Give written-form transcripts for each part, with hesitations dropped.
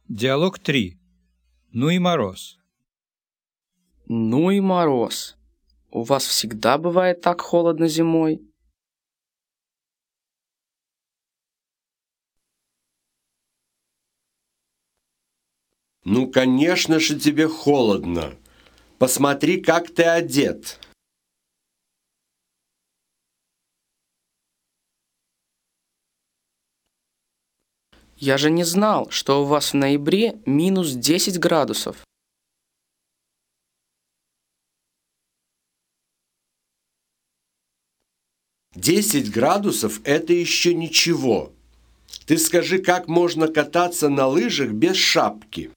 Диалог 3. Ну и мороз. Ну и мороз. У вас всегда бывает так холодно зимой? Ну, конечно же, тебе холодно. Посмотри, как ты одет. Я же не знал, что у вас в ноябре минус 10 градусов. «10 градусов – это еще ничего. Ты скажи, как можно кататься на лыжах без шапки?»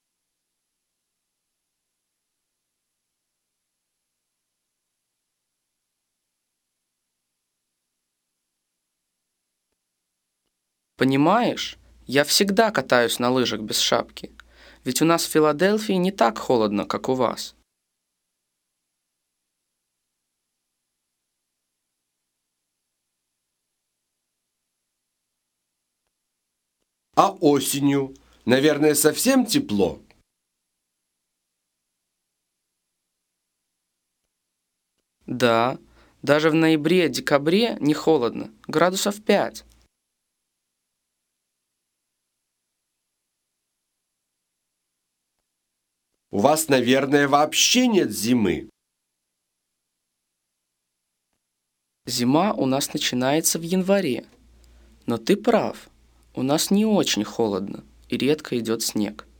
Понимаешь, я всегда катаюсь на лыжах без шапки. Ведь у нас в Филадельфии не так холодно, как у вас. А осенью, наверное, совсем тепло. Да, даже в ноябре-декабре не холодно, градусов 5. У вас, наверное, вообще нет зимы. Зима у нас начинается в январе. Но ты прав, у нас не очень холодно и редко идет снег.